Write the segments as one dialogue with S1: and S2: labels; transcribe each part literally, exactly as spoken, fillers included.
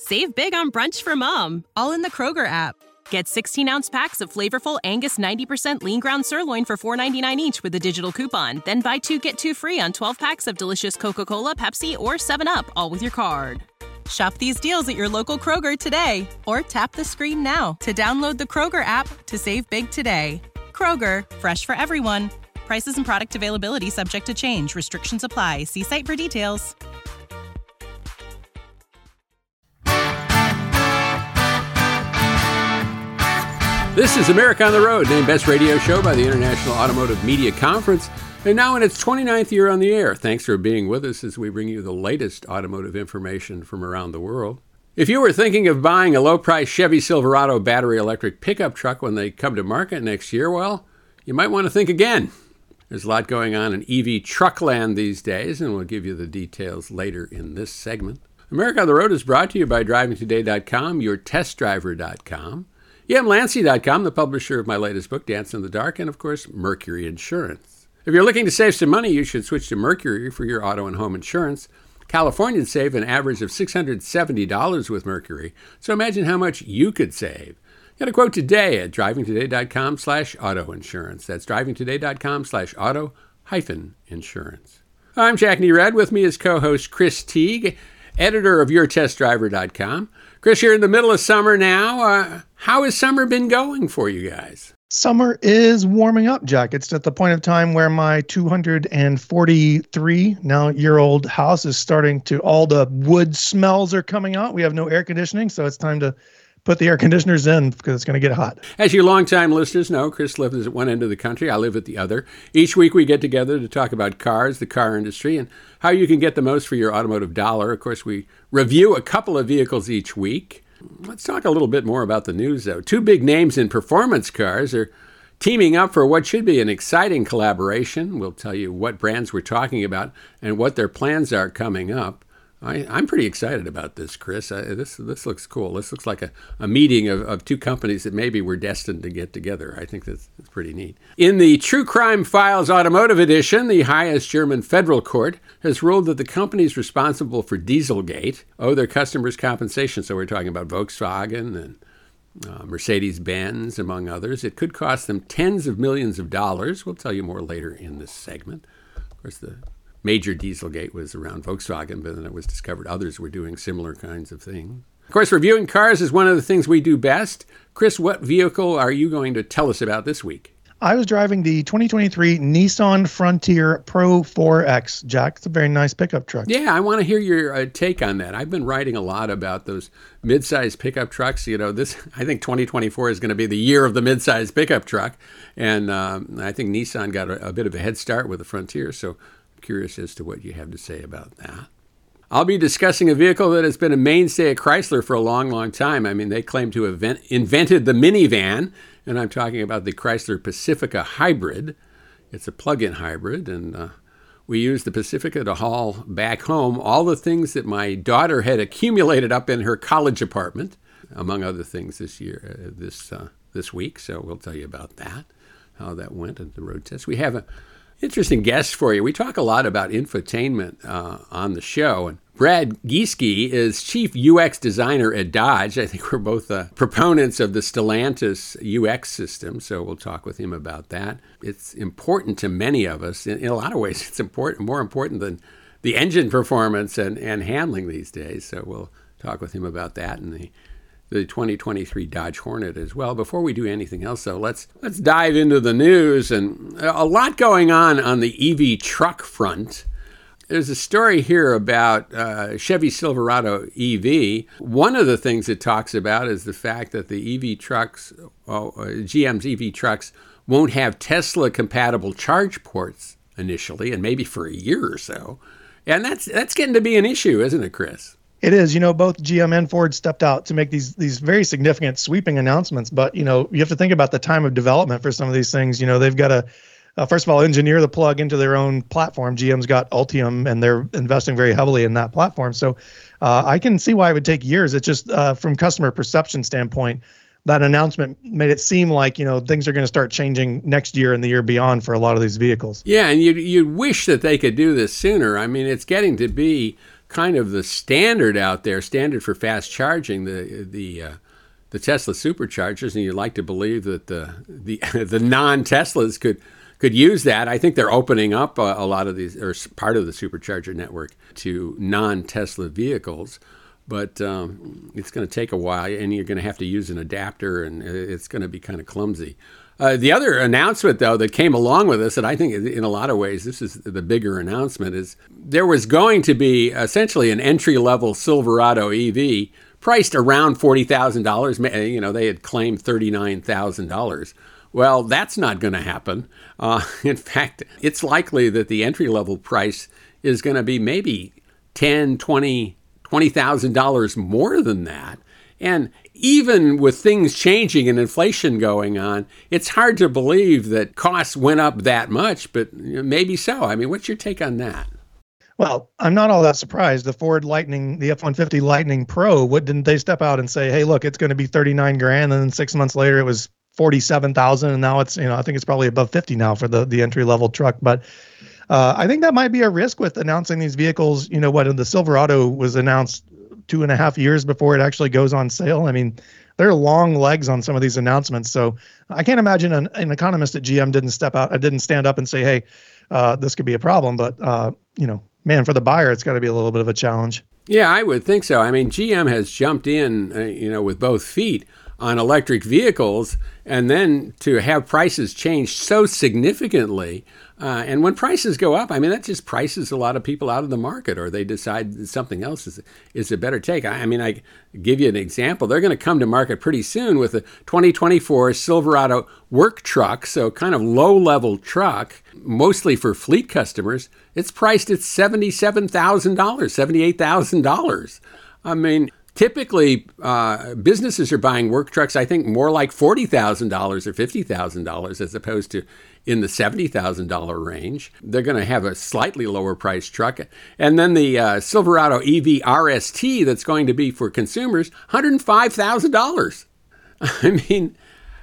S1: Save big on brunch for mom, all in the Kroger app. Get sixteen-ounce packs of flavorful Angus ninety percent lean ground sirloin for four ninety-nine each with a digital coupon. Then buy two, get two free on twelve packs of delicious Coca-Cola, Pepsi, or seven up, all with your card. Shop these deals at your local Kroger today, or tap the screen now to download the Kroger app to save big today. Kroger, fresh for everyone. Prices and product availability subject to change. Restrictions apply. See site for details.
S2: This is America on the Road, named Best Radio Show by the International Automotive Media Conference, and now in its twenty-ninth year on the air. Thanks for being with us as we bring you the latest automotive information from around the world. If you were thinking of buying a low-price Chevy Silverado battery electric pickup truck when they come to market next year, well, you might want to think again. There's a lot going on in E V truck land these days, and we'll give you the details later in this segment. America on the Road is brought to you by driving today dot com, your test driver dot com, E M Lancy dot com, the publisher of my latest book, Dance in the Dark, and, of course, Mercury Insurance. If you're looking to save some money, you should switch to Mercury for your auto and home insurance. Californians save an average of six hundred seventy dollars with Mercury, so imagine how much you could save. Get a quote today at driving today dot com slash auto insurance. That's driving today dot com slash auto hyphen insurance. I'm Jack Nerad. With me is co-host Chris Teague, editor of your test driver dot com. Chris, you're in the middle of summer now. Uh, how has summer been going for you guys?
S3: Summer is warming up, Jack. It's at the point of time where my two hundred forty-three now year old house is starting to, all the wood smells are coming out. We have no air conditioning, so it's time to put the air conditioners in because it's going to get hot.
S2: As you longtime listeners know, Chris lives at one end of the country. I live at the other. Each week we get together to talk about cars, the car industry, and how you can get the most for your automotive dollar. Of course, we review a couple of vehicles each week. Let's talk a little bit more about the news, though. Two big names in performance cars are teaming up for what should be an exciting collaboration. We'll tell you what brands we're talking about and what their plans are coming up. I, I'm pretty excited about this, Chris. I, this this looks cool. This looks like a, a meeting of, of two companies that maybe were destined to get together. I think that's, that's pretty neat. In the True Crime Files Automotive Edition, the highest German federal court has ruled that the companies responsible for Dieselgate owe their customers compensation. So we're talking about Volkswagen and uh, Mercedes-Benz, among others. It could cost them tens of millions of dollars. We'll tell you more later in this segment. Of course, the major Dieselgate was around Volkswagen, but then it was discovered others were doing similar kinds of things. Of course, reviewing cars is one of the things we do best. Chris, what vehicle are you going to tell us about this week?
S3: I was driving the twenty twenty-three Nissan Frontier Pro four X, Jack. It's a very nice pickup truck.
S2: Yeah, I want to hear your uh, take on that. I've been writing a lot about those mid-size pickup trucks. You know, this I think twenty twenty-four is going to be the year of the mid-size pickup truck, and um, I think Nissan got a, a bit of a head start with the Frontier, so curious as to what you have to say about that. I'll be discussing a vehicle that has been a mainstay at Chrysler for a long, long time. I mean, they claim to have invent, invented the minivan, and I'm talking about the Chrysler Pacifica Hybrid. It's a plug-in hybrid, and uh, we use the Pacifica to haul back home all the things that my daughter had accumulated up in her college apartment, among other things this year, uh, this uh, this week. So we'll tell you about that, how that went at the road test. We have a interesting guest for you. We talk a lot about infotainment uh, on the show, and Brad Gieske is Chief U X Designer at Dodge. I think we're both uh, proponents of the Stellantis U X system, so we'll talk with him about that. It's important to many of us. In, in a lot of ways, it's important, more important than the engine performance and, and handling these days, so we'll talk with him about that and the the twenty twenty-three Dodge Hornet as well. Before we do anything else, though, let's let's dive into the news. And a lot going on on the E V truck front. There's a story here about uh, Chevy Silverado E V. One of the things it talks about is the fact that the E V trucks, oh, G M's E V trucks, won't have Tesla-compatible charge ports initially, and maybe for a year or so. And that's that's getting to be an issue, isn't it, Chris?
S3: It is. You know, both G M and Ford stepped out to make these these very significant sweeping announcements. But, you know, you have to think about the time of development for some of these things. You know, they've got to, uh, first of all, engineer the plug into their own platform. G M's got Ultium, and they're investing very heavily in that platform. So uh, I can see why it would take years. It's just uh, from customer perception standpoint, that announcement made it seem like, you know, things are going to start changing next year and the year beyond for a lot of these vehicles.
S2: Yeah, and you'd, you'd wish that they could do this sooner. I mean, it's getting to be kind of the standard out there, standard for fast charging, the the uh, the Tesla superchargers, and you'd like to believe that the the the non-Teslas could could use that. I think they're opening up a, a lot of these, or part of the supercharger network, to non-Tesla vehicles. But um, it's going to take a while, and you're going to have to use an adapter, and it's going to be kind of clumsy. Uh, the other announcement, though, that came along with this, and I think in a lot of ways this is the bigger announcement, is there was going to be essentially an entry-level Silverado E V priced around forty thousand dollars. You know, they had claimed thirty-nine thousand dollars. Well, that's not going to happen. Uh, in fact, it's likely that the entry-level price is going to be maybe ten, twenty, twenty thousand dollars more than that. And even with things changing and inflation going on, it's hard to believe that costs went up that much, but maybe so. I mean, what's your take on that?
S3: Well, I'm not all that surprised. The Ford Lightning, the F one fifty Lightning Pro, what didn't they step out and say, hey, look, it's going to be thirty-nine grand, and then six months later it was forty-seven thousand, and now it's, you know, I think it's probably above fifty now for the the entry level truck. But uh, I think that might be a risk with announcing these vehicles. You know what, the Silverado was announced two and a half years before it actually goes on sale. I mean, there are long legs on some of these announcements. So I can't imagine an, an economist at G M didn't step out, didn't stand up and say, hey, uh, this could be a problem. But, uh, you know, man, for the buyer, it's got to be a little bit of a challenge.
S2: Yeah, I would think so. I mean, G M has jumped in, uh, you know, with both feet on electric vehicles, and then to have prices change so significantly. Uh, and when prices go up, I mean, that just prices a lot of people out of the market, or they decide that something else is, is a better take. I, I mean, I give you an example. They're going to come to market pretty soon with a twenty twenty-four Silverado work truck, so kind of low-level truck, mostly for fleet customers. It's priced at seventy-seven thousand dollars, seventy-eight thousand dollars. I mean, typically, uh, businesses are buying work trucks, I think, more like forty thousand dollars or fifty thousand dollars as opposed to in the seventy thousand dollars range. They're going to have a slightly lower price truck. And then the uh, Silverado E V R S T that's going to be for consumers, one hundred five thousand dollars. I mean,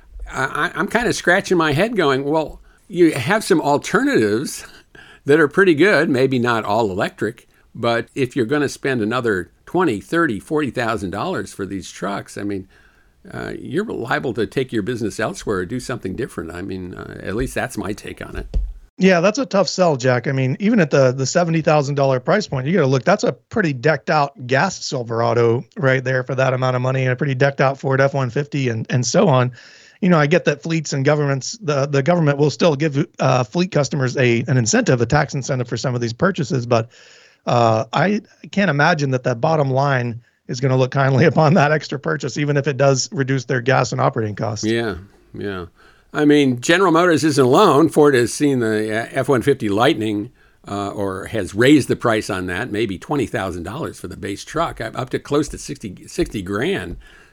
S2: I, I'm kind of scratching my head going, well, you have some alternatives that are pretty good, maybe not all electric, but if you're going to spend another twenty, thirty, forty thousand dollars for these trucks, I mean, uh, you're liable to take your business elsewhere or do something different. I mean, uh, at least that's my take on it.
S3: Yeah, that's a tough sell, Jack. I mean, even at the the seventy thousand dollars price point, you got to look, that's a pretty decked out gas Silverado right there for that amount of money, and a pretty decked out Ford F one fifty and, and so on. You know, I get that fleets and governments, the, the government will still give uh, fleet customers a an incentive, a tax incentive for some of these purchases, but uh, I can't imagine that that bottom line is going to look kindly upon that extra purchase, even if it does reduce their gas and operating costs.
S2: Yeah, yeah. I mean, General Motors isn't alone. Ford has seen the F one fifty Lightning, uh, or has raised the price on that, maybe twenty thousand dollars for the base truck, up to close to sixty, sixty grand.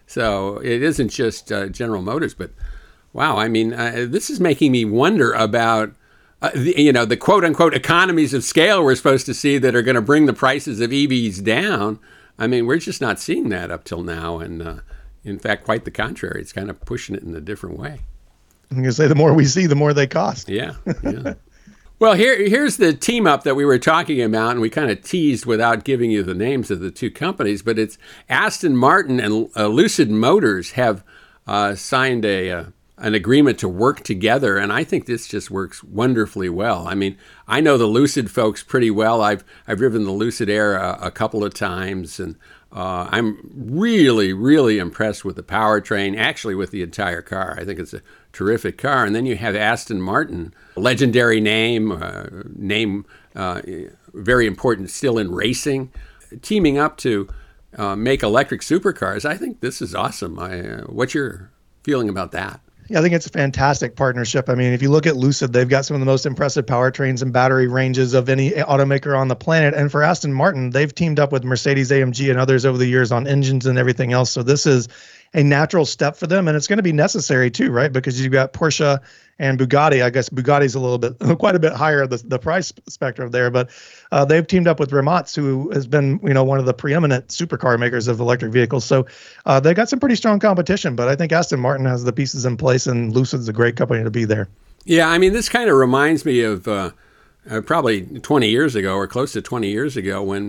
S2: So it isn't just uh, General Motors, but wow, I mean, uh, this is making me wonder about, uh, the, you know, the quote-unquote economies of scale we're supposed to see that are going to bring the prices of E Vs down. I mean, we're just not seeing that up till now, and uh, in fact, quite the contrary. It's kind of pushing it in a different way.
S3: I'm going to say the more we see, the more they cost.
S2: Yeah, yeah. Well, here, here's the team up that we were talking about, and we kind of teased without giving you the names of the two companies, but it's Aston Martin and uh, Lucid Motors have uh, signed a uh, an agreement to work together, and I think this just works wonderfully well. I mean, I know the Lucid folks pretty well. I've I've driven the Lucid Air a, a couple of times, and uh, I'm really, really impressed with the powertrain, actually with the entire car. I think it's a terrific car. And then you have Aston Martin, a legendary name, uh, name uh, very important still in racing, teaming up to uh, make electric supercars. I think this is awesome. I, uh, what's your feeling about that?
S3: Yeah, I think it's a fantastic partnership. I mean, if you look at Lucid, they've got some of the most impressive powertrains and battery ranges of any automaker on the planet. And for Aston Martin, they've teamed up with Mercedes A M G and others over the years on engines and everything else. So this is a natural step for them, and it's going to be necessary too, right? Because you've got Porsche and Bugatti. I guess Bugatti's a little bit, quite a bit higher the the price spectrum there, but uh, they've teamed up with Rimac, who has been, you know, one of the preeminent supercar makers of electric vehicles. So uh, they got some pretty strong competition, but I think Aston Martin has the pieces in place, and Lucid's a great company to be there.
S2: Yeah, I mean, this kind of reminds me of uh, uh, probably twenty years ago, or close to twenty years ago, when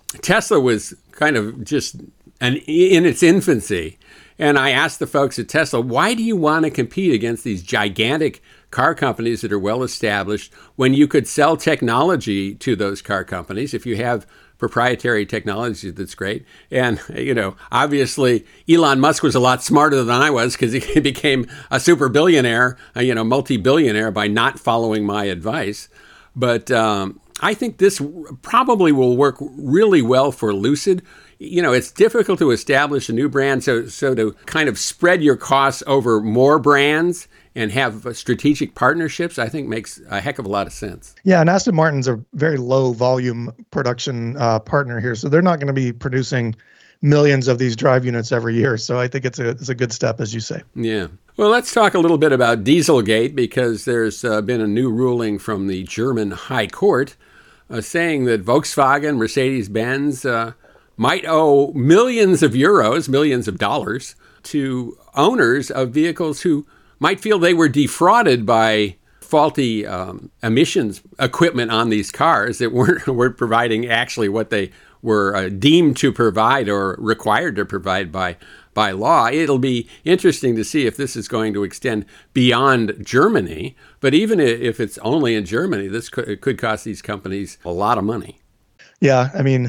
S2: Tesla was kind of just an, in its infancy. And I asked the folks at Tesla, why do you want to compete against these gigantic car companies that are well established when you could sell technology to those car companies if you have proprietary technology that's great? And, you know, obviously Elon Musk was a lot smarter than I was because he became a super billionaire, you know, multi-billionaire by not following my advice. But um, I think this probably will work really well for Lucid. You know, it's difficult to establish a new brand, so so to kind of spread your costs over more brands and have strategic partnerships, I think makes a heck of a lot of sense.
S3: Yeah, and Aston Martin's a very low volume production uh, partner here, so they're not going to be producing millions of these drive units every year. So I think it's a it's a good step, as you say.
S2: Yeah. Well, let's talk a little bit about Dieselgate, because there's uh, been a new ruling from the German High Court uh, saying that Volkswagen, Mercedes-Benz uh, might owe millions of euros, millions of dollars, to owners of vehicles who might feel they were defrauded by faulty um, emissions equipment on these cars that weren't, weren't providing actually what they were uh, deemed to provide or required to provide by by law. It'll be interesting to see if this is going to extend beyond Germany. But even if it's only in Germany, this could, it could cost these companies a lot of money.
S3: Yeah, I mean,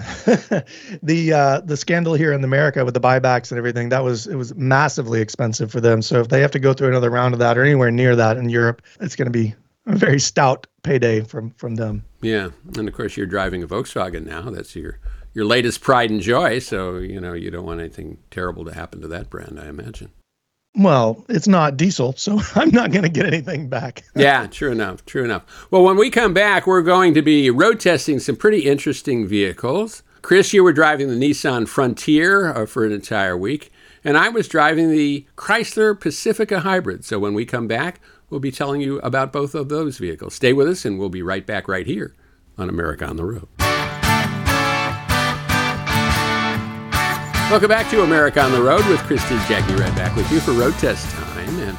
S3: the uh, the scandal here in America with the buybacks and everything, that was it was massively expensive for them. So if they have to go through another round of that or anywhere near that in Europe, it's going to be a very stout payday from from them.
S2: Yeah, and of course you're driving a Volkswagen now. That's your your latest pride and joy. So you know you don't want anything terrible to happen to that brand, I imagine.
S3: Well, it's not diesel, so I'm not going to get anything back.
S2: Yeah, true enough, true enough. Well, when we come back, we're going to be road testing some pretty interesting vehicles. Chris, you were driving the Nissan Frontier uh, for an entire week, and I was driving the Chrysler Pacifica Hybrid. So when we come back, we'll be telling you about both of those vehicles. Stay with us, and we'll be right back right here on America on the Road. Welcome back to America on the Road with Christy Jackie Red back with you for road test time. And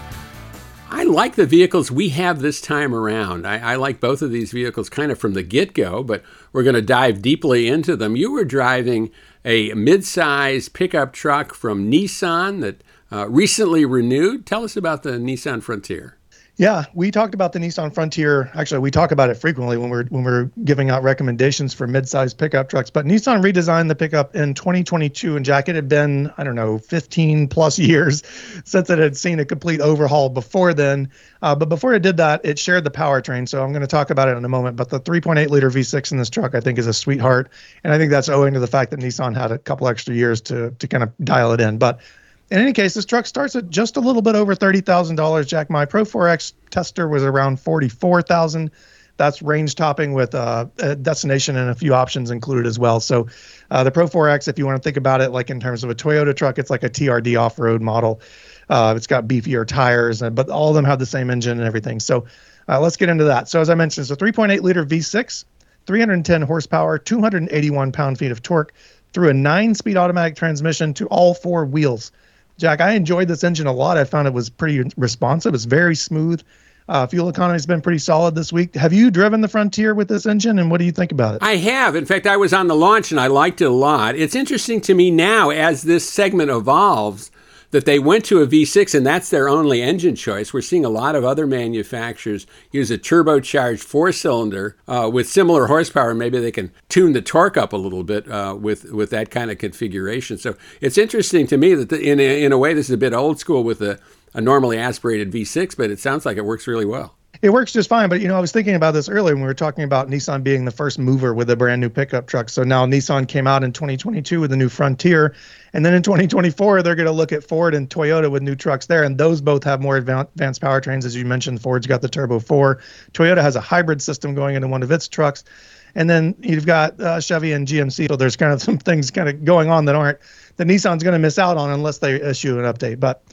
S2: I like the vehicles we have this time around. I, I like both of these vehicles kind of from the get-go, but we're going to dive deeply into them. You were driving a mid-size pickup truck from Nissan that uh, recently renewed. Tell us about the Nissan Frontier.
S3: Yeah, we talked about the Nissan Frontier. Actually, we talk about it frequently when we're when we're giving out recommendations for mid-size pickup trucks. But Nissan redesigned the pickup in twenty twenty-two, and Jack, it had been, I don't know, fifteen plus years since it had seen a complete overhaul before then. Uh, but before it did that, it shared the powertrain. So I'm going to talk about it in a moment. But the three point eight liter V six in this truck, I think, is a sweetheart. And I think that's owing to the fact that Nissan had a couple extra years to to kind of dial it in. But in any case, this truck starts at just a little bit over thirty thousand dollars, Jack. My Pro four X tester was around forty-four thousand dollars. That's range topping with uh, a destination and a few options included as well. So uh, the Pro four X, if you want to think about it like in terms of a Toyota truck, it's like a T R D off-road model. Uh, it's got beefier tires, but all of them have the same engine and everything. So uh, let's get into that. So as I mentioned, it's a three point eight liter V six, three hundred ten horsepower, two hundred eighty-one pound-feet of torque through a nine-speed automatic transmission to all four wheels. Jack, I enjoyed this engine a lot. I found it was pretty responsive. It's very smooth. Uh, fuel economy's been pretty solid this week. Have you driven the Frontier with this engine, and what do you think about it?
S2: I have. In fact, I was on the launch, and I liked it a lot. It's interesting to me now, as this segment evolves, that they went to a V six, and that's their only engine choice. We're seeing a lot of other manufacturers use a turbocharged four-cylinder uh, with similar horsepower. Maybe they can tune the torque up a little bit uh, with, with that kind of configuration. So it's interesting to me that the, in, a, in a way this is a bit old school with a, a normally aspirated V six, but it sounds like it works really well.
S3: It works just fine. But, you know, I was thinking about this earlier when we were talking about Nissan being the first mover with a brand new pickup truck. So now Nissan came out in twenty twenty-two with a new Frontier. And then in twenty twenty-four, they're going to look at Ford and Toyota with new trucks there. And those both have more advanced powertrains. As you mentioned, Ford's got the Turbo four. Toyota has a hybrid system going into one of its trucks. And then you've got uh, Chevy and G M C. So there's kind of some things kind of going on that aren't that Nissan's going to miss out on unless they issue an update. But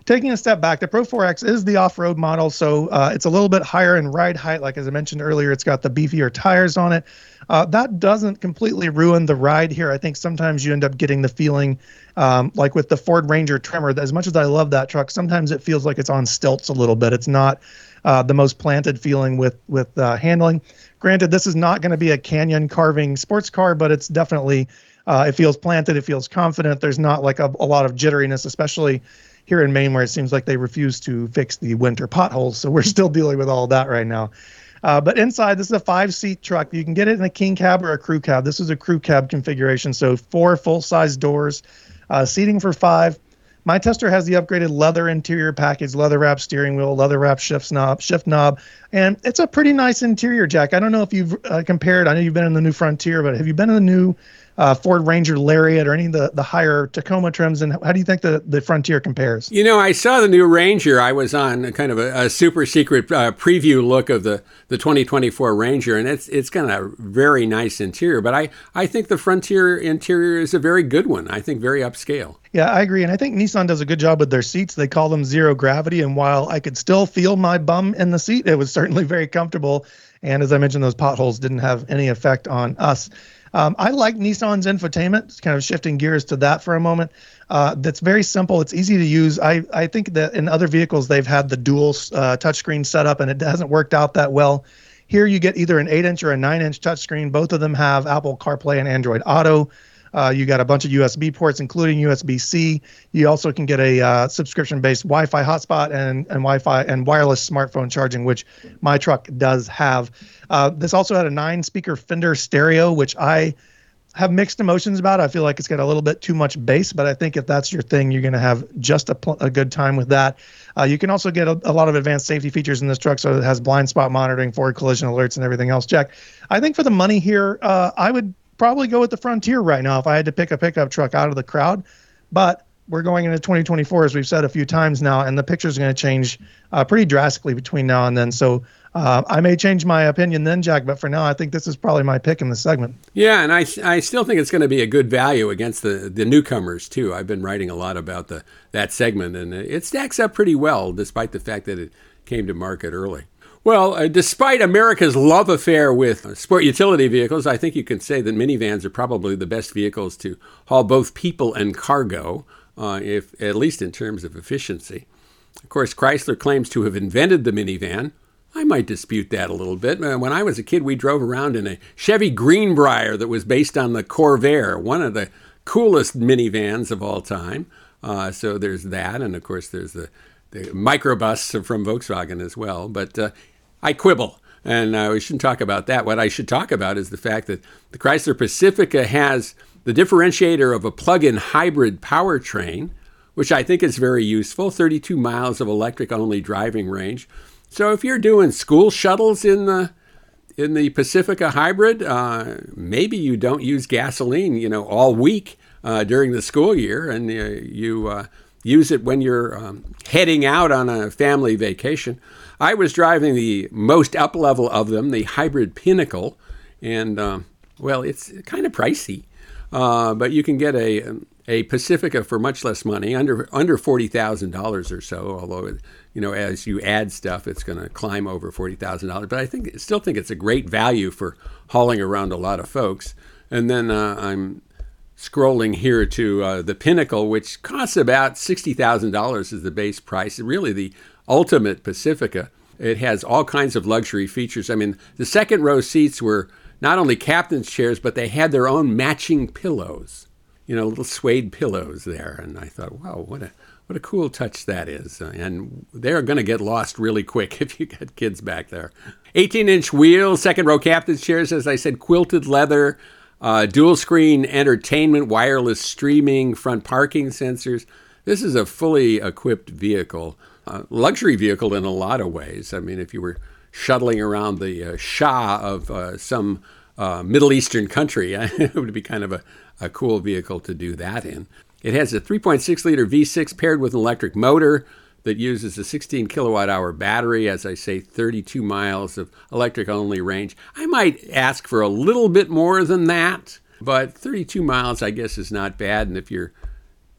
S3: taking a step back, the Pro four X is the off-road model, so uh, it's a little bit higher in ride height. Like as I mentioned earlier, it's got the beefier tires on it. Uh, that doesn't completely ruin the ride here. I think sometimes you end up getting the feeling, um, like with the Ford Ranger Tremor, as much as I love that truck, sometimes it feels like it's on stilts a little bit. It's not uh, the most planted feeling with, with uh, handling. Granted, this is not going to be a canyon carving sports car, but it's definitely, uh, it feels planted, it feels confident. There's not like a, a lot of jitteriness, especially here in Maine, where it seems like they refuse to fix the winter potholes. So we're still dealing with all that right now. Uh, but inside, this is a five-seat truck. You can get it in a king cab or a crew cab. This is a crew cab configuration, so four full-size doors, uh, seating for five. My Tester has the upgraded leather interior package, leather-wrapped steering wheel, leather-wrapped shift knob, shift knob, and it's a pretty nice interior, Jack. I don't know if you've uh, compared. I know you've been in the new Frontier, but have you been in the new Uh, Ford Ranger Lariat or any of the, the higher Tacoma trims, and how do you think the, the Frontier compares?
S2: You know, I saw the new Ranger. I was on a kind of a, a super secret uh, preview look of the, the twenty twenty-four Ranger, and it's it's got a very nice interior. But I, I think the Frontier interior is a very good one. I think very upscale.
S3: Yeah, I agree. And I think Nissan does a good job with their seats. They call them zero gravity. And while I could still feel my bum in the seat, it was certainly very comfortable. And as I mentioned, those potholes didn't have any effect on us. Um, I like Nissan's infotainment, kind of shifting gears to that for a moment. Uh, that's very simple. It's easy to use. I, I think that in other vehicles, they've had the dual uh, touchscreen setup, and it hasn't worked out that well. Here you get either an eight inch or a nine inch touchscreen. Both of them have Apple CarPlay and Android Auto. Uh, you got a bunch of U S B ports, including U S B C. You also can get a uh, subscription-based Wi-Fi hotspot and, and Wi-Fi and wireless smartphone charging, which my truck does have. Uh, this also had a nine-speaker Fender stereo, which I have mixed emotions about. I feel like it's got a little bit too much bass, but I think if that's your thing, you're going to have just a, pl- a good time with that. Uh, you can also get a, a lot of advanced safety features in this truck, so it has blind spot monitoring, forward collision alerts, and everything else. Jack, I think for the money here, uh, I would probably go with the Frontier right now if I had to pick a pickup truck out of the crowd. But we're going into twenty twenty-four, as we've said a few times now, and the picture's going to change uh, pretty drastically between now and then. So uh, I may change my opinion then, Jack, but for now, I think this is probably my pick in the segment.
S2: Yeah, and I, I still think it's going to be a good value against the, the newcomers, too. I've been writing a lot about the that segment, and it stacks up pretty well, despite the fact that it came to market early. Well, uh, despite America's love affair with sport utility vehicles, I think you can say that minivans are probably the best vehicles to haul both people and cargo, uh, if at least in terms of efficiency. Of course, Chrysler claims to have invented the minivan. I might dispute that a little bit. Uh, when I was a kid, we drove around in a Chevy Greenbrier that was based on the Corvair, one of the coolest minivans of all time. Uh, so there's that, and of course there's the, the microbus from Volkswagen as well. But uh, I quibble, and uh, we shouldn't talk about that. What I should talk about is the fact that the Chrysler Pacifica has the differentiator of a plug-in hybrid powertrain, which I think is very useful, thirty-two miles of electric-only driving range. So if you're doing school shuttles in the in the Pacifica hybrid, uh, maybe you don't use gasoline, you know, all week uh, during the school year, and uh, you uh, use it when you're um, heading out on a family vacation. I was driving the most up level of them, the Hybrid Pinnacle, and um, well, it's kind of pricey, uh, but you can get a a Pacifica for much less money, under under forty thousand dollars or so. Although, you know, as you add stuff, it's going to climb over forty thousand dollars. But I think still think it's a great value for hauling around a lot of folks. And then uh, I'm scrolling here to uh, the Pinnacle, which costs about sixty thousand dollars is the base price. Really, the ultimate Pacifica. It has all kinds of luxury features. I mean, the second row seats were not only captain's chairs, but they had their own matching pillows. You know, little suede pillows there. And I thought, wow, what a what a cool touch that is. And they're going to get lost really quick if you got kids back there. eighteen-inch wheels, second row captain's chairs, as I said, quilted leather, uh, dual screen entertainment, wireless streaming, front parking sensors. This is a fully equipped vehicle, uh, luxury vehicle in a lot of ways. I mean, if you were shuttling around the uh, Shah of uh, some uh, Middle Eastern country, it would be kind of a, a cool vehicle to do that in. It has a three point six liter V six paired with an electric motor that uses a sixteen kilowatt hour battery. As I say, thirty-two miles of electric-only range. I might ask for a little bit more than that, but thirty-two miles, I guess, is not bad. And if you're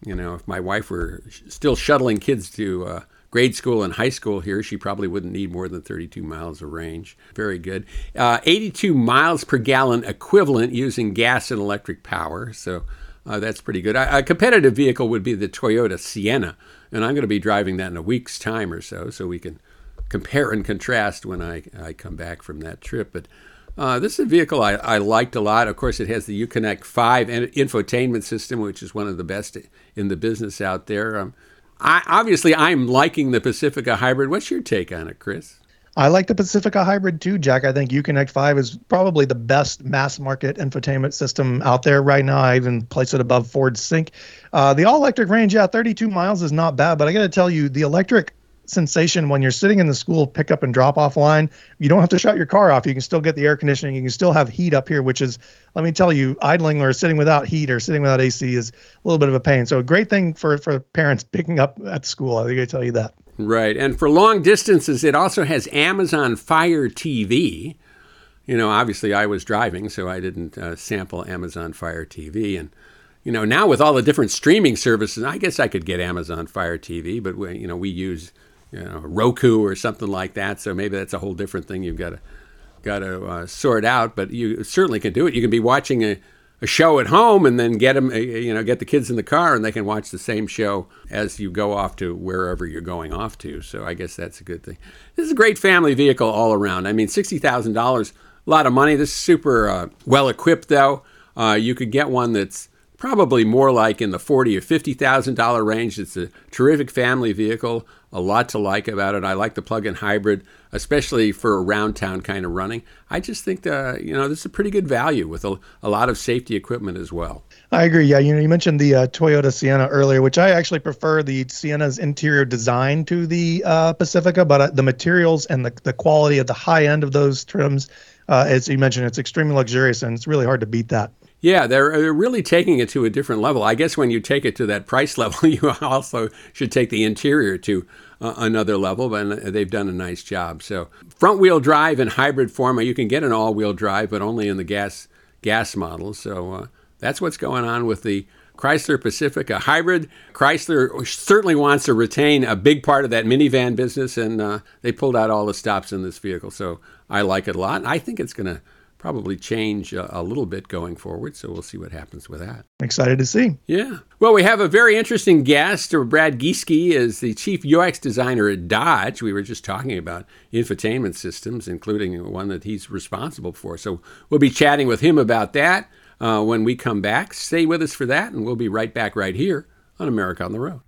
S2: You know, if my wife were still shuttling kids to uh, grade school and high school here, she probably wouldn't need more than thirty-two miles of range. Very good. Uh, eighty-two miles per gallon equivalent using gas and electric power. So uh, that's pretty good. A, a competitive vehicle would be the Toyota Sienna, and I'm going to be driving that in a week's time or so, so we can compare and contrast when I, I come back from that trip. But Uh, this is a vehicle I, I liked a lot. Of course, it has the Uconnect five infotainment system, which is one of the best in the business out there. Um, I, obviously, I'm liking the Pacifica Hybrid. What's your take on it, Chris?
S3: I like the Pacifica Hybrid too, Jack. I think Uconnect five is probably the best mass market infotainment system out there right now. I even place it above Ford Sync. Uh, the all-electric range, yeah, thirty-two miles is not bad, but I got to tell you, the electric sensation when you're sitting in the school pickup and drop off line, you don't have to shut your car off. You can still get the air conditioning. You can still have heat up here, which is, let me tell you, idling or sitting without heat or sitting without A C is a little bit of a pain. So a great thing for, for parents picking up at school. I think I tell you that.
S2: Right. And for long distances, it also has Amazon Fire T V. You know, obviously I was driving, so I didn't uh, sample Amazon Fire T V. And, you know, now with all the different streaming services, I guess I could get Amazon Fire T V, but, we, you know, we use you know, Roku or something like that. So maybe that's a whole different thing you've got to got to uh, sort out. But you certainly can do it. You can be watching a, a show at home and then get them, you know, get the kids in the car and they can watch the same show as you go off to wherever you're going off to. So I guess that's a good thing. This is a great family vehicle all around. I mean, sixty thousand dollars, a lot of money. This is super uh, well equipped though. Uh, you could get one that's probably more like in the forty thousand dollars or fifty thousand dollars range. It's a terrific family vehicle, a lot to like about it. I like the plug-in hybrid, especially for around town kind of running. I just think, uh, you know, this is a pretty good value with a, a lot of safety equipment as well.
S3: I agree. Yeah, you know, you mentioned the uh, Toyota Sienna earlier, which I actually prefer the Sienna's interior design to the uh, Pacifica, but uh, the materials and the, the quality of the high end of those trims, uh, as you mentioned, it's extremely luxurious and it's really hard to beat that.
S2: Yeah, they're, they're really taking it to a different level. I guess when you take it to that price level, you also should take the interior to uh, another level, and they've done a nice job. So front-wheel drive and hybrid form, you can get an all-wheel drive, but only in the gas gas model. So uh, that's what's going on with the Chrysler Pacifica Hybrid. Chrysler certainly wants to retain a big part of that minivan business, and uh, they pulled out all the stops in this vehicle. So I like it a lot, and I think it's going to probably change a, a little bit going forward, so we'll see what happens with that.
S3: Excited to see.
S2: Yeah. Well, we have a very interesting guest. Brad Gieske is the chief U X designer at Dodge. We were just talking about infotainment systems, including one that he's responsible for. So we'll be chatting with him about that uh, when we come back. Stay with us for that, and we'll be right back right here on America on the Road.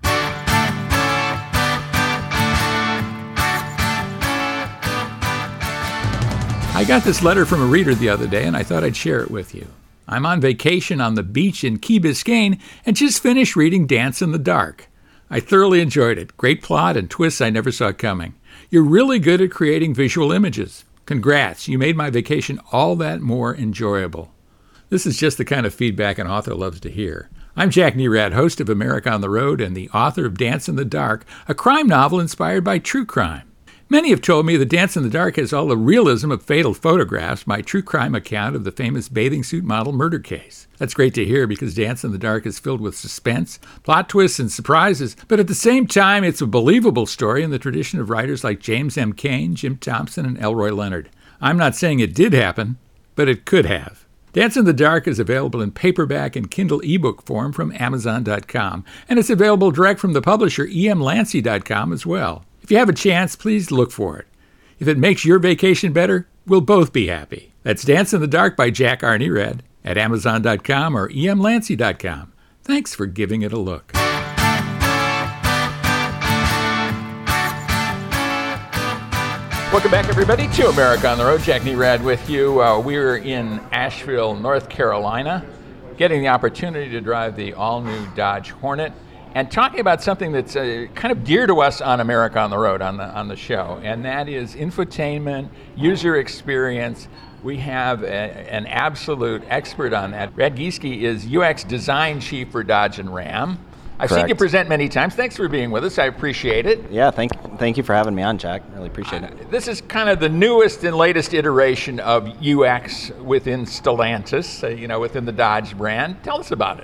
S4: I got this letter from a reader the other day, and I thought I'd share it with you. I'm on vacation on the beach in Key Biscayne and just finished reading Dance in the Dark. I thoroughly enjoyed it. Great plot and twists I never saw coming. You're really good at creating visual images. Congrats, you made my vacation all that more enjoyable. This is just the kind of feedback an author loves to hear. I'm Jack Nerad, host of America on the Road and the author of Dance in the Dark, a crime novel inspired by true crime. Many have told me that Dance in the Dark has all the realism of Fatal Photographs, my true crime account of the famous bathing suit model murder case. That's great to hear because Dance in the Dark is filled with suspense, plot twists, and surprises, but at the same time, it's a believable story in the tradition of writers like James M. Cain, Jim Thompson, and Elroy Leonard. I'm not saying it did happen, but it could have. Dance in the Dark is available in paperback and Kindle ebook form from Amazon dot com, and it's available direct from the publisher E M Lancy dot com as well. If you have a chance, please look for it. If it makes your vacation better, we'll both be happy. That's Dance in the Dark by Jack R. Nerad at Amazon dot com or E M Lancy dot com. Thanks for giving it a look. Welcome back, everybody, to America on the Road. Jack Nerad with you. Uh, we're in Asheville, North Carolina, getting the opportunity to drive the all-new Dodge Hornet and talking about something that's uh, kind of dear to us on America on the Road, on the on the show, and that is infotainment, user experience. We have a, an absolute expert on that. Brad Gieske is U X design chief for Dodge and Ram. I've
S5: Correct.
S4: seen you present many times. Thanks for being with us. I appreciate it.
S5: Yeah, thank thank you for having me on, Jack. Really appreciate it.
S4: Uh, this is kind of the newest and latest iteration of U X within Stellantis, uh, you know, within the Dodge brand. Tell us about it.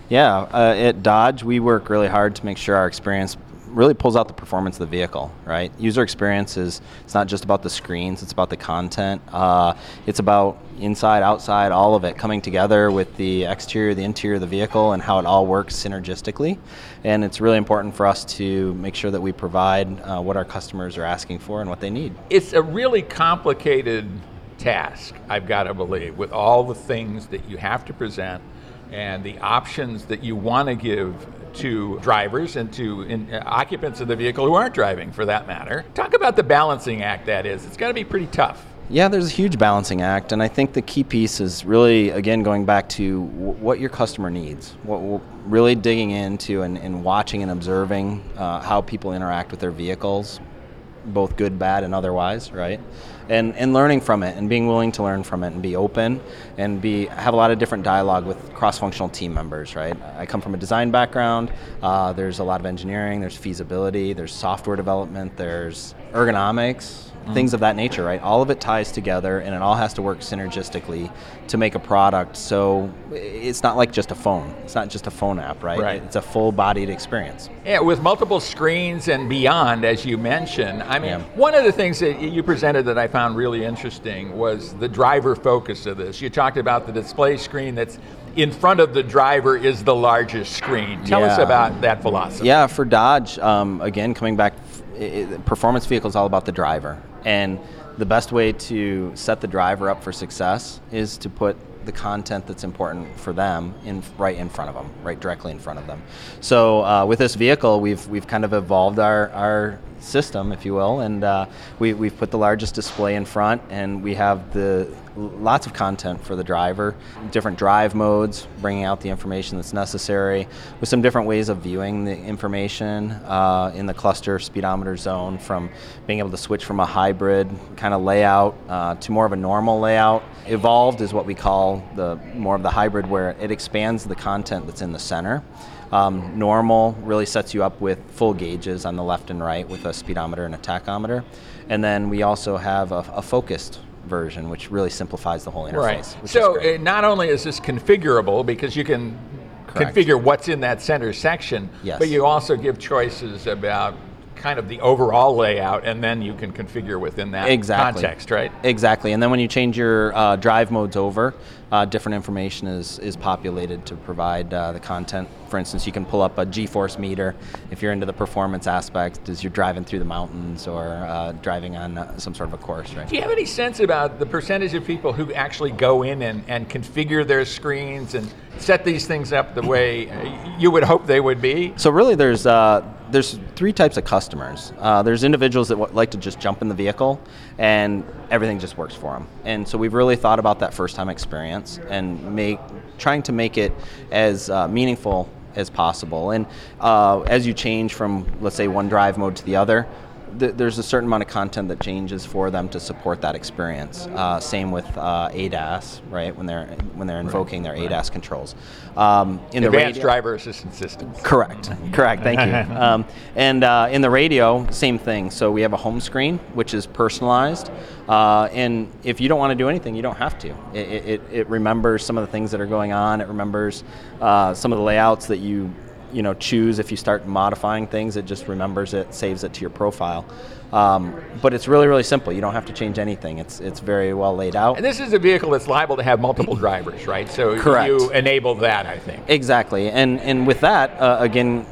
S5: Yeah, uh, at Dodge, we work really hard to make sure our experience really pulls out the performance of the vehicle, right? User experience is, it's not just about the screens, it's about the content. Uh, it's about inside, outside, all of it coming together with the exterior, the interior of the vehicle, and how it all works synergistically. And it's really important for us to make sure that we provide uh, what our customers are asking for and what they need.
S4: It's a really complicated task, I've got to believe, with all the things that you have to present and the options that you want to give to drivers and to in, uh, occupants of the vehicle who aren't driving, for that matter. Talk about the balancing act that is. It's got to be pretty tough.
S5: Yeah, there's a huge balancing act, and I think the key piece is really, again, going back to w- what your customer needs, what, w- really digging into and, and watching and observing uh, how people interact with their vehicles, both good, bad, and otherwise, right? And and learning from it and being willing to learn from it and be open and be have a lot of different dialogue with cross-functional team members, right? I come from a design background. Uh, there's a lot of engineering, there's feasibility, there's software development, there's ergonomics, mm. things of that nature, right? All of it ties together and it all has to work synergistically to make a product. So it's not like just a phone. It's not just a phone app, right?
S4: Right.
S5: It's a full-bodied experience.
S4: Yeah, with multiple screens and beyond, as you mentioned. I mean,
S5: Yeah.
S4: one of the things that you presented that I found really interesting was the driver focus of this. You talked about the display screen that's in front of the driver is the largest screen. Tell us
S5: Yeah.
S4: about that philosophy.
S5: Yeah, for Dodge, um, again, coming back, it, it, performance vehicle is all about the driver. And the best way to set the driver up for success is to put the content that's important for them in right in front of them, right directly in front of them. So uh, with this vehicle, we've we've kind of evolved our, our system, if you will, and uh, we, we've put the largest display in front, and we have the lots of content for the driver, different drive modes, bringing out the information that's necessary, with some different ways of viewing the information uh, in the cluster speedometer zone, from being able to switch from a hybrid kind of layout uh, to more of a normal layout. Evolved is what we call the more of the hybrid, where it expands the content that's in the center. Um, normal really sets you up with full gauges on the left and right with a speedometer and a tachometer. And then we also have a, a focused version, which really simplifies the whole interface.
S4: Right.
S5: Which
S4: So
S5: is great.
S4: uh, not only is this configurable, because you can
S5: Correct.
S4: configure what's in that center section,
S5: Yes.
S4: but you also give choices about kind of the overall layout, and then you can configure within that
S5: Exactly.
S4: context, right?
S5: Exactly. And then when you change your uh, drive modes over, uh, different information is, is populated to provide uh, the content. For instance, you can pull up a G-force meter if you're into the performance aspect as you're driving through the mountains or uh, driving on uh, some sort of a course, right?
S4: Do you have any sense about the percentage of people who actually go in and, and configure their screens and set these things up the way uh, you would hope they would be?
S5: So really there's uh, there's three types of customers. Uh, there's individuals that w- like to just jump in the vehicle and everything just works for them. And so we've really thought about that first time experience and make trying to make it as uh, meaningful as possible. And uh, as you change from, let's say, one drive mode to the other, th- there's a certain amount of content that changes for them to support that experience. Uh, same with uh, A D A S, right? When they're when they're invoking their A D A S controls. Um, in the
S4: Advanced
S5: radio-
S4: driver assistance systems.
S5: Correct, correct, thank you. Um, and uh, in the radio, same thing. So we have a home screen, which is personalized. Uh, and if you don't want to do anything, you don't have to. It, it, it remembers some of the things that are going on. It remembers uh, some of the layouts that you you know choose. If you start modifying things, it just remembers it, saves it to your profile. Um, but it's really, really simple. You don't have to change anything. It's it's very well laid out.
S4: And this is a vehicle that's liable to have multiple drivers, right? So
S5: Correct.
S4: you enable that, I think.
S5: Exactly, and and with that, uh, again,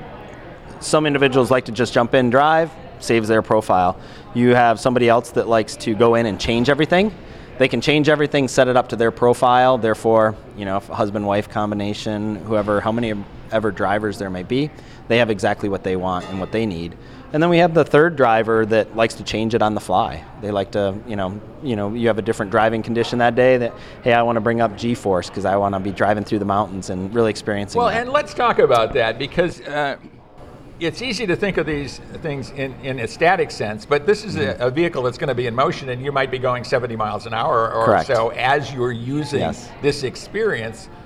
S5: some individuals like to just jump in, drive, saves their profile. You have somebody else that likes to go in and change everything. They can change everything, set it up to their profile. Therefore, you know, if husband-wife combination, whoever, how many ever drivers there may be, they have exactly what they want and what they need. And then we have the third driver that likes to change it on the fly. They like to, you know, you know, you have a different driving condition that day. That, hey, I want to bring up G-force because I want to be driving through the mountains and really experiencing.
S4: Well,
S5: that.
S4: and let's talk about that, because uh, it's easy to think of these things in, in a static sense, but this is a, a vehicle that's going to be in motion, and you might be going seventy miles an hour or
S5: Correct.
S4: so as you're using
S5: Yes.
S4: this experience.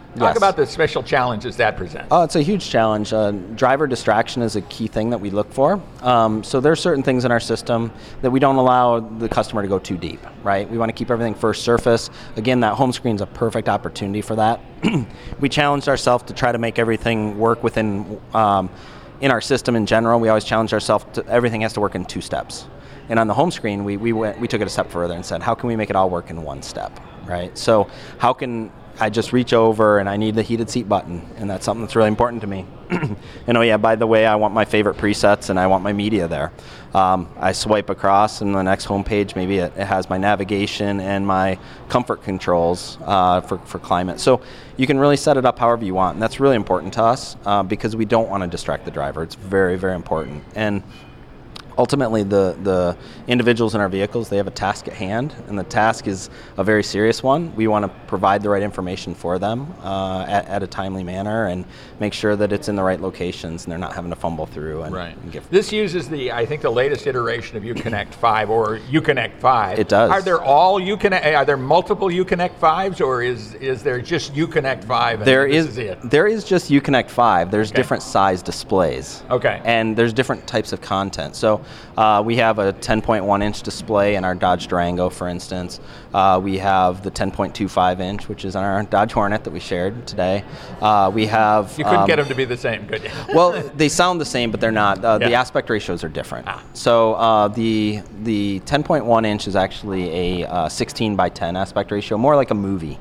S4: Talk
S5: Yes.
S4: about the special challenges that presents.
S5: Oh, it's a huge challenge. Uh, driver distraction is a key thing that we look for. Um, so there are certain things in our system that we don't allow the customer to go too deep, right? We want to keep everything first surface. Again, that home screen is a perfect opportunity for that. We challenged ourselves to try to make everything work within, um, in our system in general. We always challenge ourselves to everything has to work in two steps. And on the home screen, we we went we took it a step further and said, how can we make it all work in one step, right? So how can I just reach over and I need the heated seat button, and that's something that's really important to me. And oh yeah, by the way, I want my favorite presets and I want my media there. Um, I swipe across and the next homepage, maybe it, it has my navigation and my comfort controls uh, for, for climate. So you can really set it up however you want, and that's really important to us uh, because we don't want to distract the driver. It's very, very important. And ultimately, the, the individuals in our vehicles, they have a task at hand, and the task is a very serious one. We want to provide the right information for them uh, at, at a timely manner and make sure that it's in the right locations and they're not having to fumble through. And,
S4: Right.
S5: and give
S4: This uses the, I think, the latest iteration of Uconnect five or Uconnect five.
S5: It does.
S4: Are there all Uconnect? Are there multiple Uconnect fives, or is is there just Uconnect five? And
S5: There
S4: this
S5: is,
S4: is it.
S5: there is just Uconnect five. There's
S4: Okay.
S5: different size displays.
S4: Okay.
S5: And there's different types of content. So uh, we have a ten point one inch display in our Dodge Durango, for instance. Uh, we have the ten point two five inch, which is on our Dodge Hornet that we shared today. Uh, we have.
S4: You couldn't
S5: um,
S4: get them to be the same, could you?
S5: well, they sound the same, but they're not. Uh, The
S4: Yeah.
S5: aspect ratios are different.
S4: Ah.
S5: So uh, the the ten point one inch is actually a uh, sixteen by ten aspect ratio, more like a movie.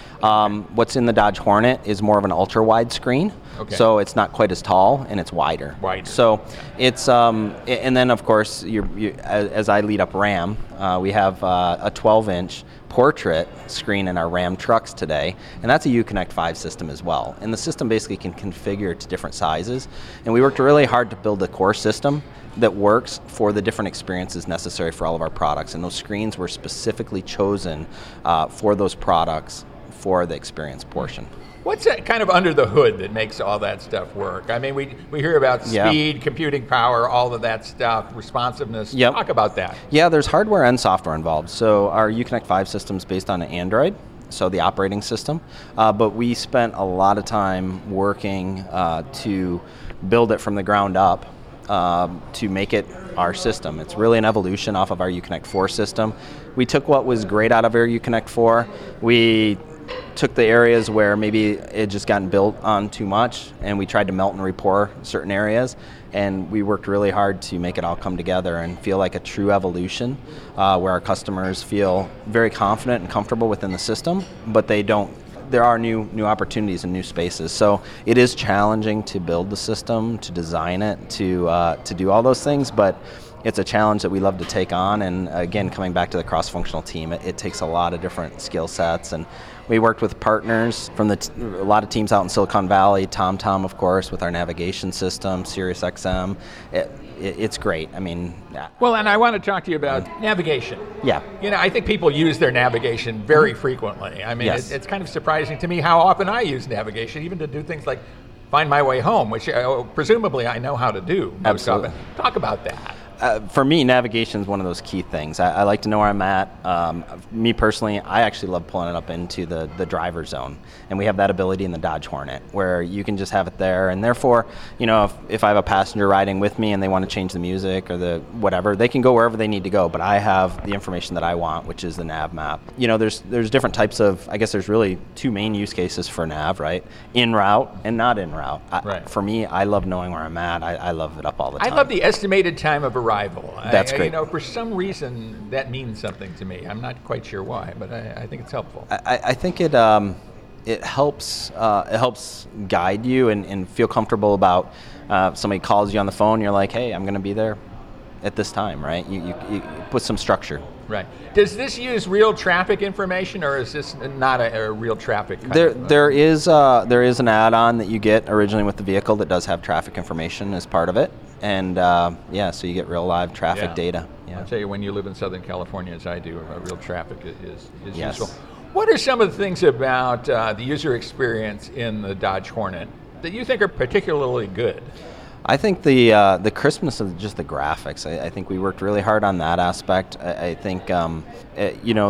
S5: Um, what's in the Dodge Hornet is more of an ultra-wide screen,
S4: Okay.
S5: so it's not quite as tall and it's wider.
S4: Wider,
S5: So it's um, a- and then of course, you're, you, as, as I lead up Ram, uh, we have uh, a twelve inch portrait screen in our Ram trucks today, and that's a Uconnect five system as well. And the system basically can configure to different sizes, and we worked really hard to build a core system that works for the different experiences necessary for all of our products, and those screens were specifically chosen uh, for those products for the experience portion.
S4: What's that kind of under the hood that makes all that stuff work? I mean, we we hear about
S5: Yeah.
S4: speed, computing power, all of that stuff, responsiveness.
S5: Yep.
S4: Talk about that.
S5: Yeah, there's hardware and software involved. So our Uconnect five system is based on an Android, so the operating system. Uh, but we spent a lot of time working uh, to build it from the ground up um, to make it our system. It's really an evolution off of our Uconnect four system. We took what was great out of our Uconnect four. We took the areas where maybe it had just gotten built on too much, and we tried to melt and rapport certain areas, and we worked really hard to make it all come together and feel like a true evolution uh, where our customers feel very confident and comfortable within the system, but they don't there are new new opportunities and new spaces. So it is challenging to build the system, to design it, to uh, to do all those things, but it's a challenge that we love to take on. And again, coming back to the cross-functional team, it, it takes a lot of different skill sets. And we worked with partners from the t- a lot of teams out in Silicon Valley, TomTom, of course, with our navigation system, SiriusXM. It, it, it's great. I mean, yeah.
S4: Well, and I want to talk to you about navigation.
S5: Yeah.
S4: You know, I think people use their navigation very frequently. I mean,
S5: Yes.
S4: it, it's kind of surprising to me how often I use navigation, even to do things like find my way home, which uh, presumably I know how to do most
S5: Absolutely.
S4: often. Talk about that.
S5: Uh, for me, navigation is one of those key things. I, I like to know where I'm at. Um, me personally, I actually love pulling it up into the, the driver zone. And we have that ability in the Dodge Hornet where you can just have it there. And therefore, you know, if, if I have a passenger riding with me and they want to change the music or the whatever, they can go wherever they need to go. But I have the information that I want, which is the nav map. You know, there's there's different types of, I guess there's really two main use cases for nav, right? In route and not in route. I,
S4: Right.
S5: For me, I love knowing where I'm at. I, I love it up all the
S4: I
S5: time.
S4: love the estimated time of arrival.
S5: That's
S4: I,
S5: great.
S4: You know, for some reason that means something to me. I'm not quite sure why, but I, I think it's helpful.
S5: I, I think it um, it helps uh, it helps guide you and, and feel comfortable about uh, somebody calls you on the phone. You're like, hey, I'm going to be there at this time, right? You, you, you put some structure.
S4: Right. Does this use real traffic information, or is this not a, a real traffic? Kind
S5: There
S4: of, uh,
S5: there is uh, there is an add-on that you get originally with the vehicle that does have traffic information as part of it, and uh, yeah, so you get real live traffic
S4: Yeah.
S5: data. Yeah.
S4: I'll tell you, when you live in Southern California, as I do, uh, real traffic i- is, is
S5: Yes.
S4: useful. What are some of the things about uh, the user experience in the Dodge Hornet that you think are particularly good?
S5: I think the uh, the crispness of just the graphics. I, I think we worked really hard on that aspect. I, I think um, it, you know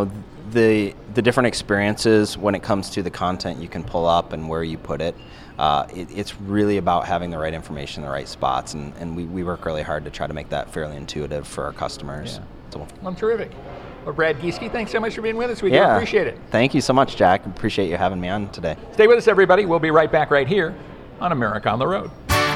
S5: the the different experiences when it comes to the content you can pull up and where you put it. Uh, it it's really about having the right information in the right spots, and, and we, we work really hard to try to make that fairly intuitive for our customers.
S4: Yeah.
S5: So,
S4: well, terrific. Well, Brad Gieske, thanks so much for being with us. We
S5: yeah,
S4: do appreciate it.
S5: Thank you so much, Jack. Appreciate you having me on today.
S4: Stay with us, everybody. We'll be right back right here on America on the Road.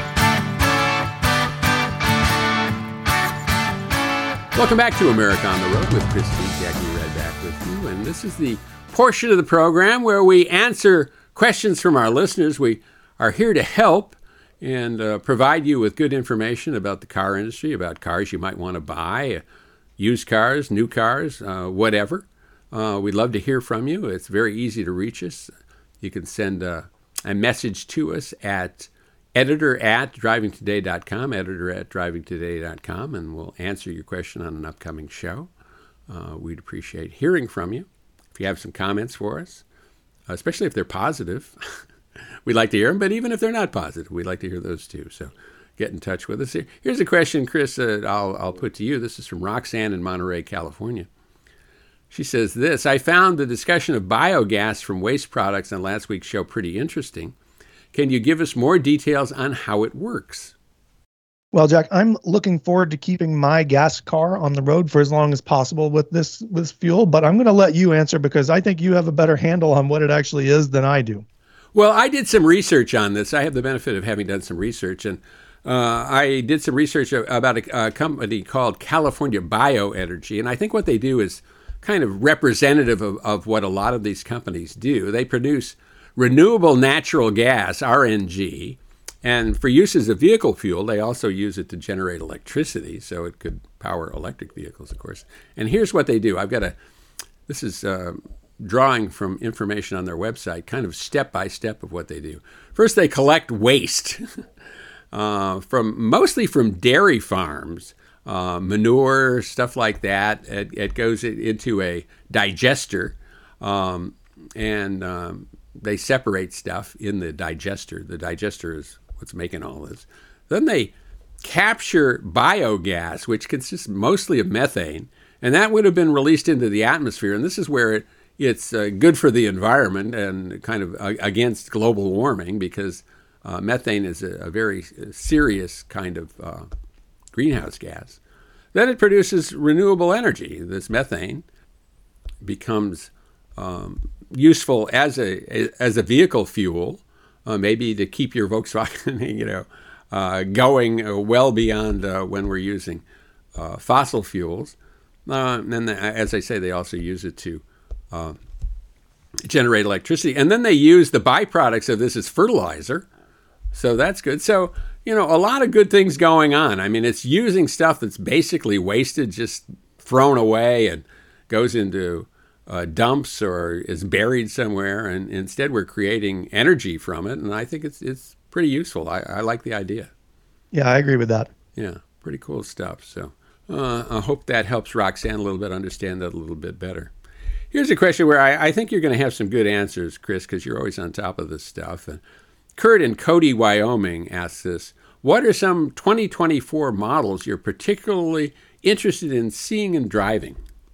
S2: Welcome back to America on the Road with Christy. Jackie Red back with you. And this is the portion of the program where we answer questions from our listeners. We are here to help and uh, provide you with good information about the car industry, about cars you might want to buy, uh, used cars, new cars, uh, whatever. Uh, we'd love to hear from you. It's very easy to reach us. You can send uh, a message to us at editor at driving today dot com, editor at driving today dot com, and we'll answer your question on an upcoming show. Uh, we'd appreciate hearing from you. If you have some comments for us, especially if they're positive, we'd like to hear them, but even if they're not positive, we'd like to hear those too. So get in touch with us. Here's a question, Chris, uh, I'll, I'll put to you. This is from Roxanne in Monterey, California. She says this: I found the discussion of biogas from waste products on last week's show pretty interesting. Can you give us more details on how it works?
S3: Well, Jack, I'm looking forward to keeping my gas car on the road for as long as possible with this this fuel, but I'm going to let you answer because I think you have a better handle on what it actually is than I do.
S2: Well, I did some research on this. I have the benefit of having done some research, and uh, I did some research about a, a company called California Bioenergy, and I think what they do is kind of representative of, of what a lot of these companies do. They produce renewable natural gas, R N G, and for use as a vehicle fuel, they also use it to generate electricity, so it could power electric vehicles, of course. And here's what they do. I've got a, this is uh, drawing from information on their website, kind of step-by-step of what they do. First, they collect waste, uh, from mostly from dairy farms, uh, manure, stuff like that. It, it goes into a digester, um, and um, they separate stuff in the digester. The digester is what's making all this. Then they capture biogas, which consists mostly of methane, and that would have been released into the atmosphere. And this is where it, it's uh, good for the environment and kind of uh, against global warming, because uh, methane is a, a very serious kind of uh, greenhouse gas. Then it produces renewable energy. This methane becomes um, useful as a as a vehicle fuel, uh, maybe to keep your Volkswagen, you know, uh, going uh, well beyond uh, when we're using uh, fossil fuels. Uh, and then, as I say, they also use it to uh, generate electricity. And then they use the byproducts of this as fertilizer. So that's good. So, you know, a lot of good things going on. I mean, it's using stuff that's basically wasted, just thrown away and goes into uh, dumps or is buried somewhere. And instead, we're creating energy from it. And I think it's it's pretty useful. I, I like the idea.
S3: Yeah, I agree with that.
S2: Yeah, pretty cool stuff. So uh, I hope that helps Roxanne a little bit understand that a little bit better. Here's a question where I, I think you're going to have some good answers, Chris, because you're always on top of this stuff. And Kurt in Cody, Wyoming asks this: what are some twenty twenty-four models you're particularly interested in seeing and driving?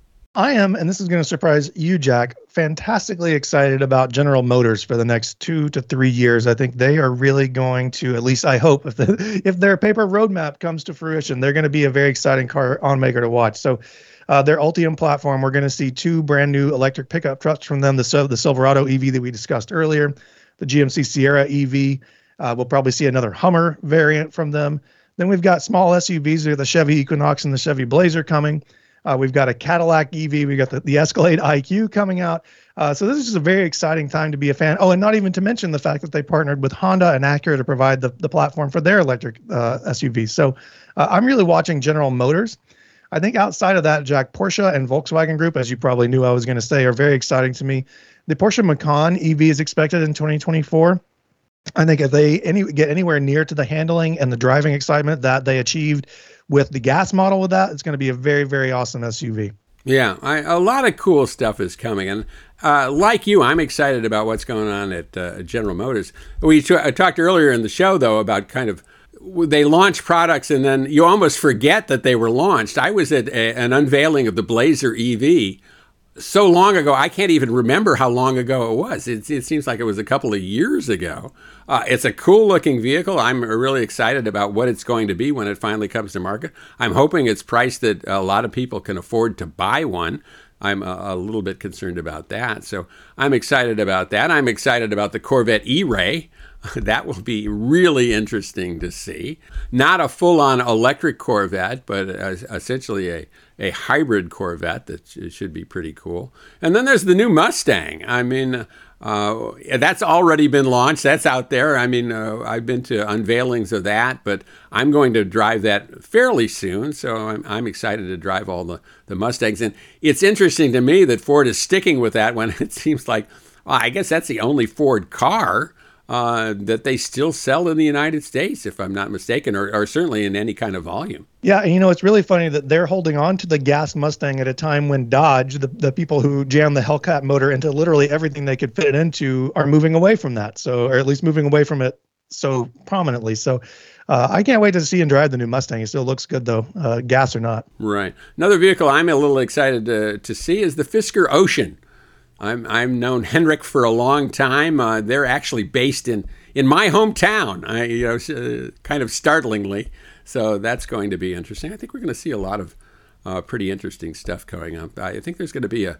S3: I am, and this is going to surprise you, Jack, fantastically excited about General Motors for the next two to three years. I think they are really going to, at least I hope, if the, if their paper roadmap comes to fruition, they're going to be a very exciting car automaker to watch. So uh, their Ultium platform, we're going to see two brand new electric pickup trucks from them, the, the Silverado E V that we discussed earlier, the G M C Sierra E V. Uh, we'll probably see another Hummer variant from them. Then we've got small S U Vs, the Chevy Equinox and the Chevy Blazer coming. Uh, we've got a Cadillac E V. We've got the, the Escalade I Q coming out. Uh, so this is just a very exciting time to be a fan. Oh, and not even to mention the fact that they partnered with Honda and Acura to provide the, the platform for their electric uh, S U Vs. So uh, I'm really watching General Motors. I think outside of that, Jack, Porsche and Volkswagen Group, as you probably knew I was going to say, are very exciting to me. The Porsche Macan E V is expected in twenty twenty-four. I think if they any get anywhere near to the handling and the driving excitement that they achieved with the gas model with that, it's going to be a very, very awesome S U V.
S2: Yeah, I, a lot of cool stuff is coming. And uh, like you, I'm excited about what's going on at uh, General Motors. We t- I talked earlier in the show, though, about kind of they launch products and then you almost forget that they were launched. I was at a, an unveiling of the Blazer E V so long ago, I can't even remember how long ago it was. It, it seems like it was a couple of years ago. Uh, it's a cool-looking vehicle. I'm really excited about what it's going to be when it finally comes to market. I'm hoping it's priced that a lot of people can afford to buy one. I'm a, a little bit concerned about that. So I'm excited about that. I'm excited about the Corvette E-Ray. That will be really interesting to see. Not a full-on electric Corvette, but essentially a, a hybrid Corvette that should be pretty cool. And then there's the new Mustang. I mean, uh, that's already been launched. That's out there. I mean, uh, I've been to unveilings of that, but I'm going to drive that fairly soon. So I'm, I'm excited to drive all the, the Mustangs. And it's interesting to me that Ford is sticking with that when it seems like, well, I guess that's the only Ford car Uh, that they still sell in the United States, if I'm not mistaken, or, or certainly in any kind of volume.
S3: Yeah, and you know, it's really funny that they're holding on to the gas Mustang at a time when Dodge, the, the people who jammed the Hellcat motor into literally everything they could fit it into, are moving away from that. So, or at least moving away from it so prominently. So uh, I can't wait to see and drive the new Mustang. It still looks good, though, uh, gas or not.
S2: Right. Another vehicle I'm a little excited to, to see is the Fisker Ocean. I'm I've known Hendrick for a long time. Uh, they're actually based in, in my hometown. I you know uh, kind of startlingly. So that's going to be interesting. I think we're going to see a lot of uh, pretty interesting stuff coming up. I think there's going to be a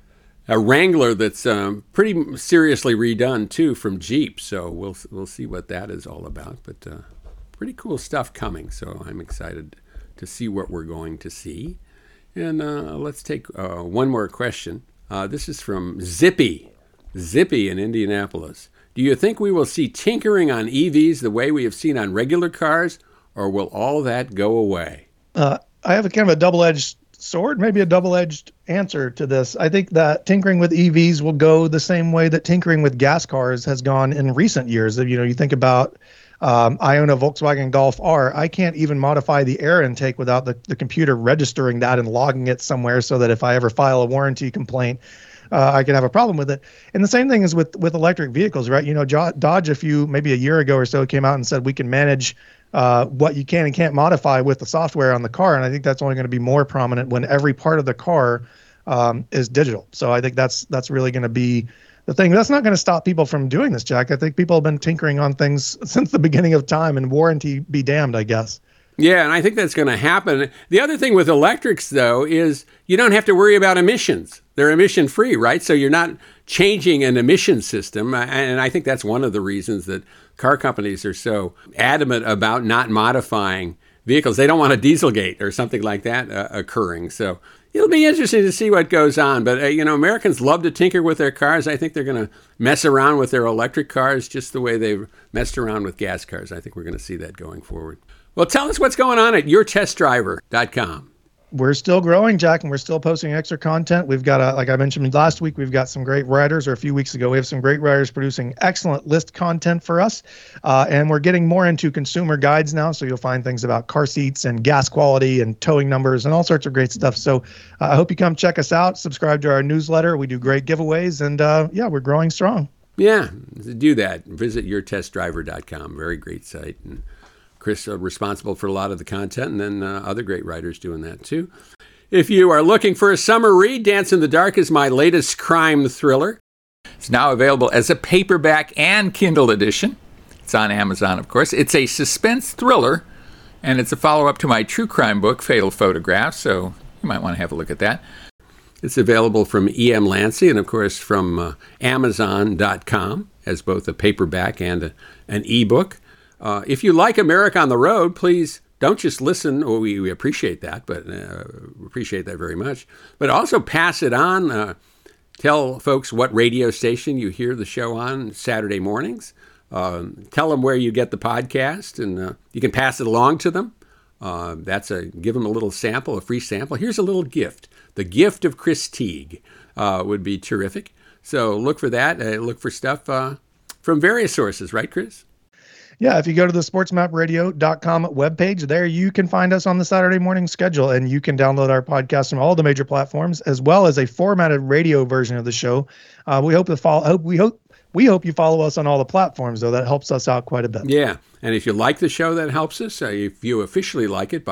S2: a Wrangler that's um, pretty seriously redone too from Jeep. So we'll we'll see what that is all about. But uh, pretty cool stuff coming. So I'm excited to see what we're going to see. And uh, let's take uh, one more question. Uh, this is from Zippy, Zippy in Indianapolis. Do you think we will see tinkering on E Vs the way we have seen on regular cars, or will all that go away?
S3: Uh, I have a kind of a double-edged sword, maybe a double-edged answer to this. I think that tinkering with E Vs will go the same way that tinkering with gas cars has gone in recent years. You know, you think about Um, I own a Volkswagen Golf R. I can't even modify the air intake without the, the computer registering that and logging it somewhere so that if I ever file a warranty complaint, uh, I can have a problem with it. And the same thing is with, with electric vehicles, right? You know, Dodge, a few, maybe a year ago or so, came out and said we can manage uh, what you can and can't modify with the software on the car. And I think that's only going to be more prominent when every part of the car um, is digital. So I think that's that's really going to be the thing. That's not going to stop people from doing this, Jack. I think people have been tinkering on things since the beginning of time, and warranty be damned, I guess.
S2: Yeah, and I think that's going to happen. The other thing with electrics, though, is you don't have to worry about emissions. They're emission-free, right? So you're not changing an emission system. And I think that's one of the reasons that car companies are so adamant about not modifying vehicles. They don't want a Dieselgate or something like that uh, occurring. So it'll be interesting to see what goes on. But, uh, you know, Americans love to tinker with their cars. I think they're going to mess around with their electric cars just the way they've messed around with gas cars. I think we're going to see that going forward. Well, tell us what's going on at your test driver dot com.
S3: We're still growing, Jack, and we're still posting extra content. We've got, a, like I mentioned last week, we've got some great writers, or a few weeks ago, we have some great writers producing excellent list content for us. Uh, and we're getting more into consumer guides now, so you'll find things about car seats and gas quality and towing numbers and all sorts of great stuff. So uh, I hope you come check us out, subscribe to our newsletter. We do great giveaways, and uh, yeah, we're growing strong.
S2: Yeah, do that. Visit your test driver dot com. Very great site. And Chris is responsible for a lot of the content, and then uh, other great writers doing that too. If you are looking for a summer read, Dance in the Dark is my latest crime thriller.
S4: It's now available as a paperback and Kindle edition. It's on Amazon, of course. It's a suspense thriller, and it's a follow-up to my true crime book, Fatal Photographs, so you might want to have a look at that.
S2: It's available from E M. Lancy and, of course, from uh, Amazon dot com as both a paperback and a, an ebook. Uh, if you like America on the Road, please don't just listen. Well, we, we appreciate that, but uh, appreciate that very much. But also pass it on. Uh, tell folks what radio station you hear the show on Saturday mornings. Um, tell them where you get the podcast, and uh, you can pass it along to them. Uh, that's a give them a little sample, a free sample. Here's a little gift. The gift of Chris Teague uh, would be terrific. So look for that. Uh, look for stuff uh, from various sources, right, Chris?
S3: Yeah, if you go to the sports map radio dot com webpage, there you can find us on the Saturday morning schedule, and you can download our podcast from all the major platforms, as well as a formatted radio version of the show. Uh, we hope to follow. Hope we hope we hope you follow us on all the platforms, though. That helps us out quite a bit.
S2: Yeah, and if you like the show, that helps us. Uh, if you officially like it by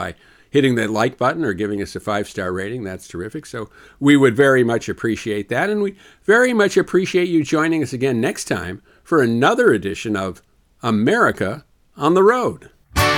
S2: hitting the like button or giving us a five-star rating. That's terrific. So we would very much appreciate that. And we very much appreciate you joining us again next time for another edition of America on the Road.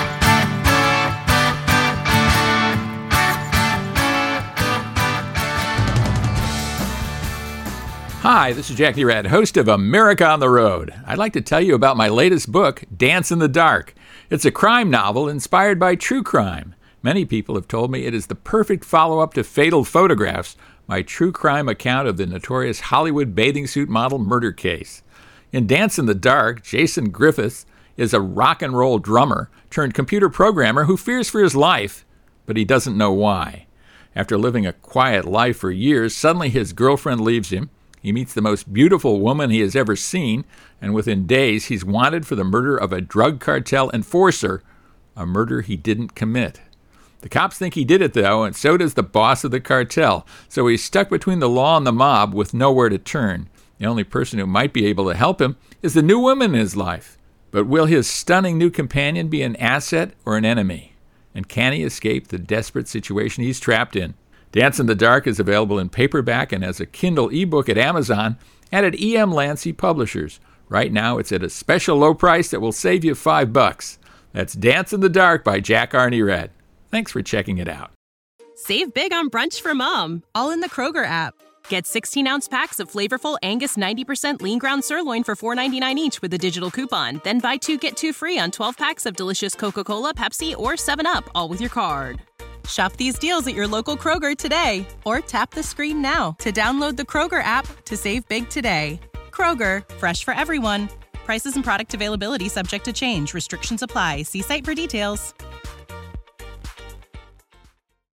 S4: Hi, this is Jackie Rad, host of America on the Road. I'd like to tell you about my latest book, Dance in the Dark. It's a crime novel inspired by true crime. Many people have told me it is the perfect follow-up to Fatal Photographs, my true crime account of the notorious Hollywood bathing suit model murder case. In Dance in the Dark, Jason Griffiths is a rock and roll drummer turned computer programmer who fears for his life, but he doesn't know why. After living a quiet life for years, suddenly his girlfriend leaves him. He meets the most beautiful woman he has ever seen, and within days he's wanted for the murder of a drug cartel enforcer, a murder he didn't commit. The cops think he did it, though, and so does the boss of the cartel, so he's stuck between the law and the mob with nowhere to turn. The only person who might be able to help him is the new woman in his life. But will his stunning new companion be an asset or an enemy? And can he escape the desperate situation he's trapped in? Dance in the Dark is available in paperback and as a Kindle ebook at Amazon and at E M Lancy Publishers. Right now, it's at a special low price that will save you five bucks. That's Dance in the Dark by Jack Arney Red. Thanks for checking it out.
S1: Save big on brunch for mom, all in the Kroger app. Get sixteen-ounce packs of flavorful Angus ninety percent lean ground sirloin for four ninety-nine each with a digital coupon. Then buy two, get two free on twelve packs of delicious Coca-Cola, Pepsi, or seven up, all with your card. Shop these deals at your local Kroger today, or tap the screen now to download the Kroger app to save big today. Kroger, fresh for everyone. Prices and product availability subject to change. Restrictions apply. See site for details.